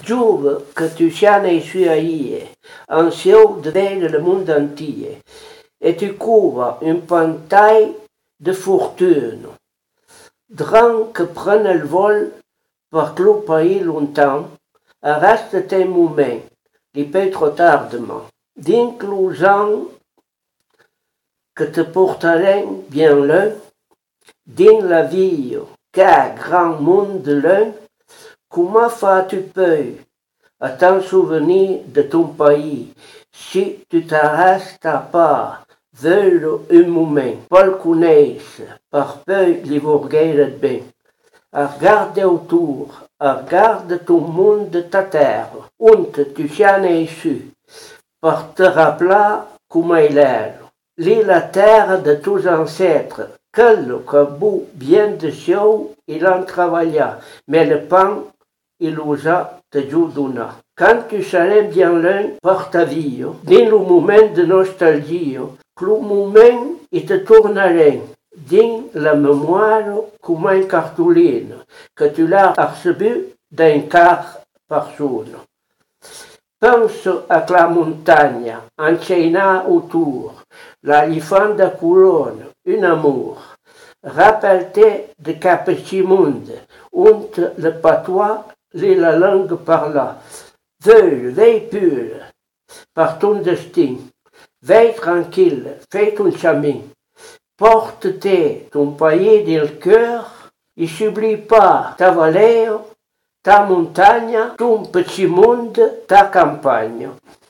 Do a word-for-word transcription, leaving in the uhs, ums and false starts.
Giuve que tu sias nei suoi aie, ansieu de veire le monde entier, e tu cuva un pantail de fortuna. Dran que prenne el vol per clo país lontan, arreste un moment, li peu trop tardement. D'inclusant que te portarem bien loin, din la vie qu'a grand monde de loin, comment fas-tu peu à t'en souvenir de ton pays si tu t'arrestes à pas veure un moment, pas le connaisse, par peu li vorgueire bien. Regarde autour, regarde ton monde de ta terre, où tu sias issu, pour te rappeler comment il est. Lis la terre de tes ancêtres, quello que vous bien de cieux, il en travailla, mais le pain, il osa te donner. Quand tu seras bien loin par ta vie, dans le moment de nostalgie, que le moment, il te tournerait dans la mémoire comme une cartouline que tu l'as reçu d'un quart personne. Pense à la montagne, enchaînée autour, l'éléphant de couronne, un amour. Rappelle-toi de cap petit monde, où le patois et la langue parla. Veille, veille pure, par ton destin. Veille tranquille, fais ton chemin. Porte-toi ton pays dans le cœur, et n'oublie pas ta vallée, ta montagne, ton petit monde, ta campagne.